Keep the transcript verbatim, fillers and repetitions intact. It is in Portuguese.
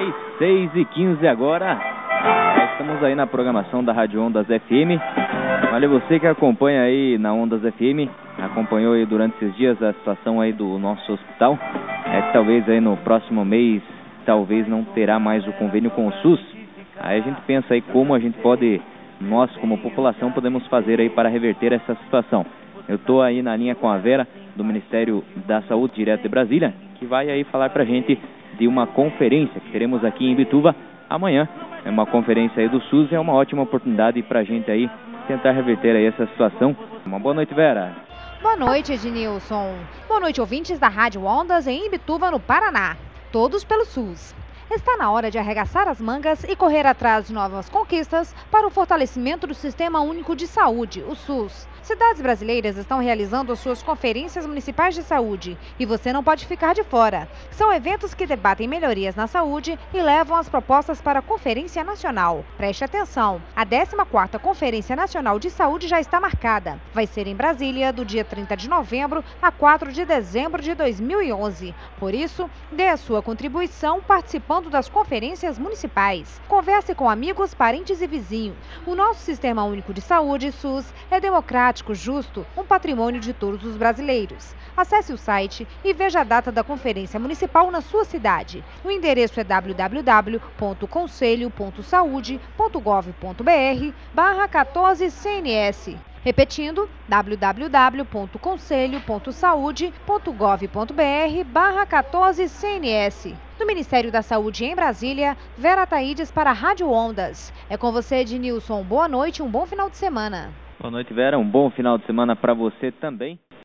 aí, seis e quinze agora. Estamos aí na programação da Rádio Ondas F M. Olha, você que acompanha aí na Ondas F M, acompanhou aí durante esses dias a situação aí do nosso hospital. É que talvez aí no próximo mês, talvez não terá mais o convênio com o SUS. Aí a gente pensa aí como a gente pode, nós como população, podemos fazer aí para reverter essa situação. Eu estou aí na linha com a Vera, do Ministério da Saúde, direto de Brasília, que vai aí falar pra gente de uma conferência que teremos aqui em Imbituva amanhã. É uma conferência aí do SUS, é uma ótima oportunidade pra gente aí tentar reverter aí essa situação. Uma boa noite, Vera. Boa noite, Ednilson. Boa noite, ouvintes da Rádio Ondas em Imbituva, no Paraná. Todos pelo SUS. Está na hora de arregaçar as mangas e correr atrás de novas conquistas para o fortalecimento do Sistema Único de Saúde, o SUS. Cidades brasileiras estão realizando as suas conferências municipais de saúde e você não pode ficar de fora. São eventos que debatem melhorias na saúde e levam as propostas para a Conferência Nacional. Preste atenção, a décima quarta Conferência Nacional de Saúde já está marcada. Vai ser em Brasília, do dia trinta de novembro a quatro de dezembro de dois mil e onze. Por isso, dê a sua contribuição participando das conferências municipais. Converse com amigos, parentes e vizinhos. O nosso Sistema Único de Saúde, SUS, é democrático, justo, um patrimônio de todos os brasileiros. Acesse o site e veja a data da conferência municipal na sua cidade. O endereço é w w w ponto conselho ponto saúde ponto gov ponto br barra quatorze C N S. Repetindo, w w w ponto conselho ponto saúde ponto gov ponto br barra quatorze C N S. Do Ministério da Saúde em Brasília, Vera Taídes para a Rádio Ondas. É com você, Ednilson. Boa noite e um bom final de semana. Boa noite, Vera. Um bom final de semana para você também.